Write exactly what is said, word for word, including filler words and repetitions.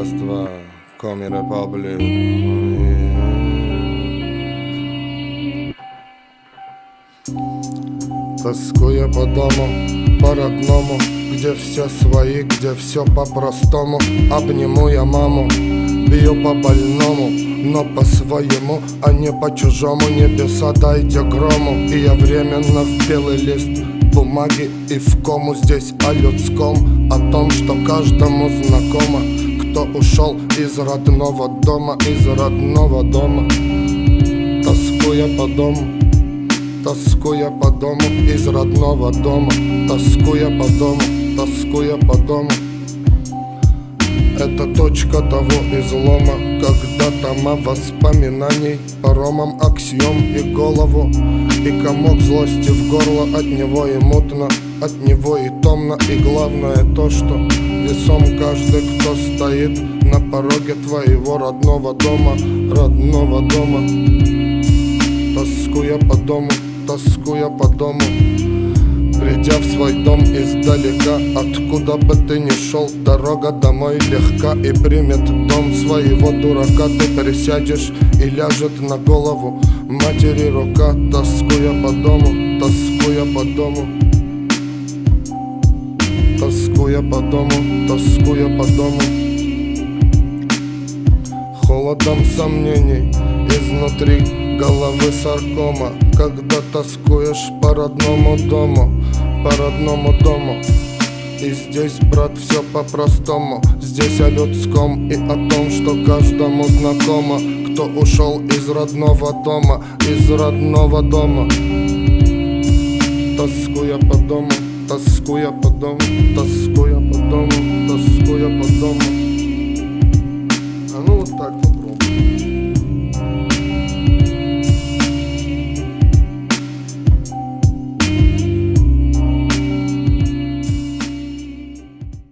Раз-два, Коми Репаблик. Тоскуя по дому, по-родному, где все свои, где все по-простому. Обниму я маму, бью по больному, но по-своему, а не по-чужому. Небеса дайте грому, и я временно в белый лист бумаги и в кому. Здесь о людском, о том, что каждому знакомо. Кто ушел из родного дома, из родного дома. Тоскуя по дому, тоскуя по дому, из родного дома. Тоскуя по дому, тоскуя по дому. Это точка того излома, когда тома воспоминаний паромом аксиом и голову, и комок злости в горло. От него и мутно, от него и томно. И главное то, что весом каждый, кто стоит на пороге твоего родного дома, родного дома. Тоскуя по дому, тоскуя по дому, придя в свой дом издалека, откуда бы ты ни шел, дорога домой легка. И примет дом своего дурака. Ты присядешь и ляжет на голову матери рука. Тоскуя по дому, тоскуя по дому, тоскуя по дому, тоскуя по дому. Холодом сомнений изнутри головы саркома, когда тоскуешь по родному дому, по родному дому. И здесь, брат, все по-простому. Здесь о людском и о том, что каждому знакомо. Кто ушел из родного дома, из родного дома. Тоскуя по дому, тоскуя по дому, тоскуя по дому, тоскуя по дому.